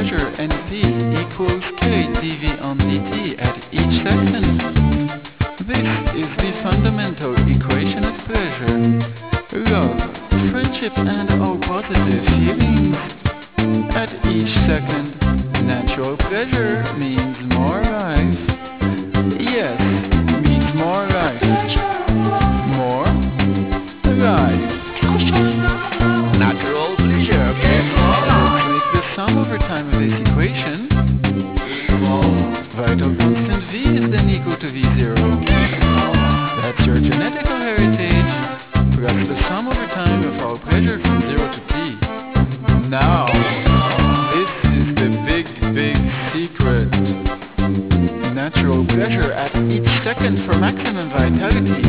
pleasure NP equals K dV on dt at each second. This is the fundamental equation of pleasure. Love, friendship and all positive feelings. At each second, natural pleasure means more life. Yes, means more life. More life. Natural pleasure gets more life. Make the sum over time of this equation. Vital constant V is then equal to V0. That's your genetical heritage, plus the sum over time of all pleasure from 0 to T. Now, this is the big secret. Natural pleasure at each second for maximum vitality.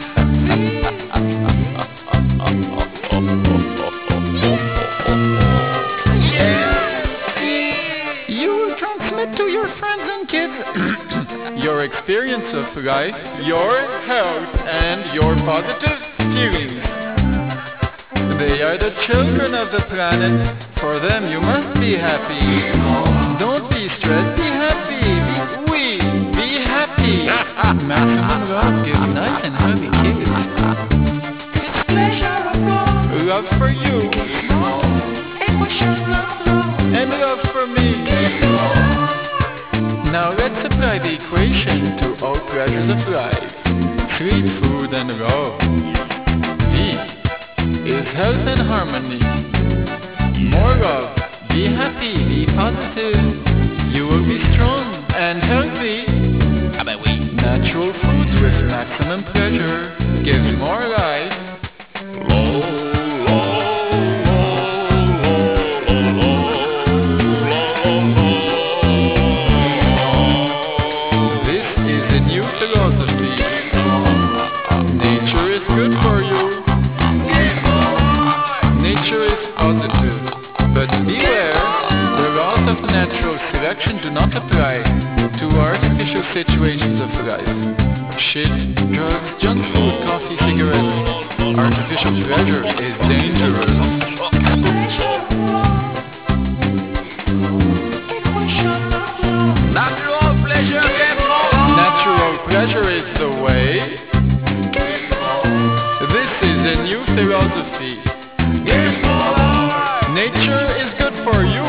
You will transmit to your friends and kids your experience of life, your health, and your positive feelings. They are the children of the planet. For them you must be happy. Don't be stressed, be happy. Be happy. Maximum love gives nice and healthy kids. It's pleasure of love. Love for you. Emotion of love. And love for me. Now let's apply the equation to all pleasures of life. Sleep, food, and love. V is health and harmony. More love. Be happy. Be positive. You will be strong and healthy. Natural foods with maximum pleasure gives more life. This is a new philosophy. Nature is good for you. Nature is positive. But beware, the laws of natural selection do not apply to artificial situations of life. Shit, drugs, junk food, coffee, cigarettes. Artificial pleasure is dangerous. Natural pleasure gets more life. Natural pleasure is the way. This is a new philosophy. Nature is good for you.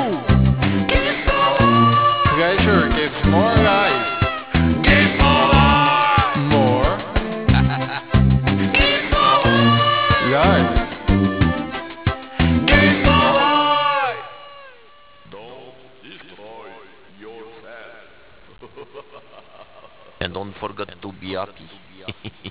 Pleasure gives more life. More life. And don't forget to be happy.